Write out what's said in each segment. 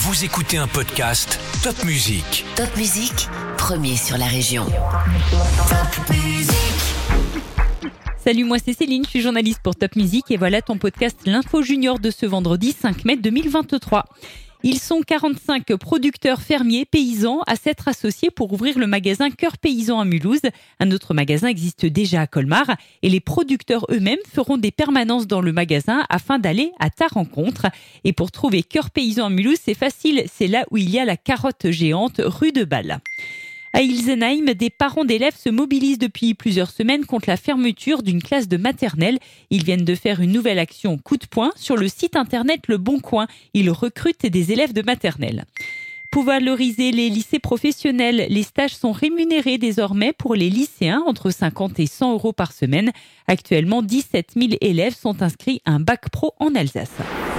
Vous écoutez un podcast Top Music. Top Music, premier sur la région. Top Music. Salut, moi c'est Céline, je suis journaliste pour Top Music et voilà ton podcast L'Info Junior de ce vendredi 5 mai 2023. Ils sont 45 producteurs fermiers paysans à s'être associés pour ouvrir le magasin Cœur Paysan à Mulhouse. Un autre magasin existe déjà à Colmar et les producteurs eux-mêmes feront des permanences dans le magasin afin d'aller à ta rencontre. Et pour trouver Cœur Paysan à Mulhouse, c'est facile, c'est là où il y a la carotte géante rue de Bâle. À Ilsenheim, des parents d'élèves se mobilisent depuis plusieurs semaines contre la fermeture d'une classe de maternelle. Ils viennent de faire une nouvelle action coup de poing sur le site internet Le Bon Coin. Ils recrutent des élèves de maternelle. Pour valoriser les lycées professionnels, les stages sont rémunérés désormais pour les lycéens entre 50 et 100 euros par semaine. Actuellement, 17 000 élèves sont inscrits à un bac pro en Alsace.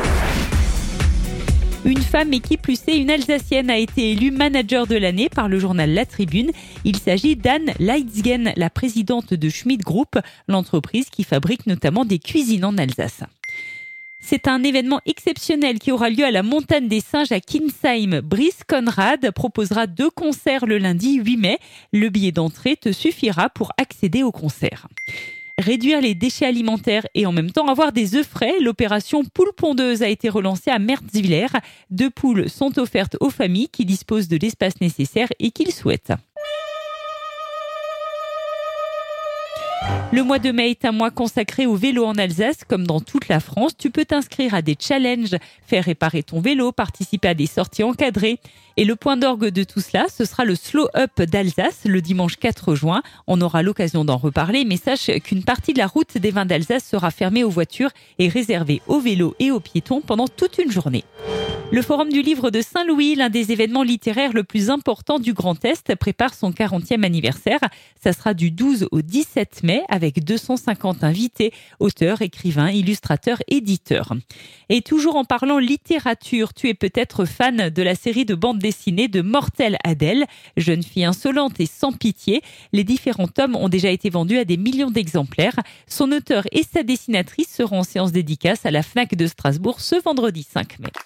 Une femme et qui plus est une Alsacienne a été élue manager de l'année par le journal La Tribune. Il s'agit d'Anne Leitzgen, la présidente de Schmidt Group, l'entreprise qui fabrique notamment des cuisines en Alsace. C'est un événement exceptionnel qui aura lieu à la Montagne des Singes à Kinsheim. Brice Conrad proposera 2 concerts le lundi 8 mai. Le billet d'entrée te suffira pour accéder au concert. Réduire les déchets alimentaires et en même temps avoir des œufs frais, l'opération Poule Pondeuse a été relancée à Merzwiller. 2 poules sont offertes aux familles qui disposent de l'espace nécessaire et qui le souhaitent. Le mois de mai est un mois consacré au vélo en Alsace, comme dans toute la France. Tu peux t'inscrire à des challenges, faire réparer ton vélo, participer à des sorties encadrées. Et le point d'orgue de tout cela, ce sera le Slow Up d'Alsace, le dimanche 4 juin. On aura l'occasion d'en reparler, mais sache qu'une partie de la route des vins d'Alsace sera fermée aux voitures et réservée aux vélos et aux piétons pendant toute une journée. Le Forum du Livre de Saint-Louis, l'un des événements littéraires le plus important du Grand Est, prépare son 40e anniversaire. Ça sera du 12 au 17 mai avec 250 invités, auteurs, écrivains, illustrateurs, éditeurs. Et toujours en parlant littérature, tu es peut-être fan de la série de bande dessinée de Mortelle Adèle, jeune fille insolente et sans pitié. Les différents tomes ont déjà été vendus à des millions d'exemplaires. Son auteur et sa dessinatrice seront en séance dédicace à la Fnac de Strasbourg ce vendredi 5 mai.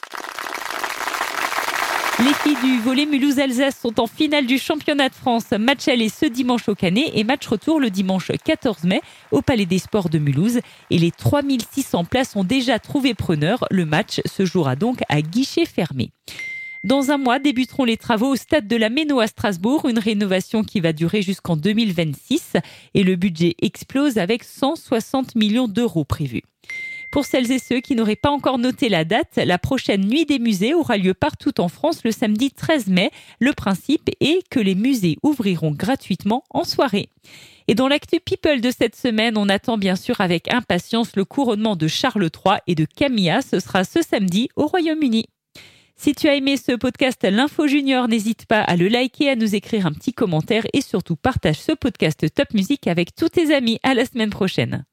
Les filles du volley Mulhouse-Alsace sont en finale du championnat de France. Match aller ce dimanche au Canet et match retour le dimanche 14 mai au Palais des Sports de Mulhouse. Et les 3600 places ont déjà trouvé preneur. Le match se jouera donc à guichet fermé. Dans un mois, débuteront les travaux au stade de la Méno à Strasbourg, une rénovation qui va durer jusqu'en 2026 et le budget explose avec 160 millions d'euros prévus. Pour celles et ceux qui n'auraient pas encore noté la date, la prochaine Nuit des musées aura lieu partout en France le samedi 13 mai. Le principe est que les musées ouvriront gratuitement en soirée. Et dans l'actu People de cette semaine, on attend bien sûr avec impatience le couronnement de Charles III et de Camilla. Ce sera ce samedi au Royaume-Uni. Si tu as aimé ce podcast L'Info Junior, n'hésite pas à le liker, à nous écrire un petit commentaire et surtout partage ce podcast Top Music avec tous tes amis. À la semaine prochaine.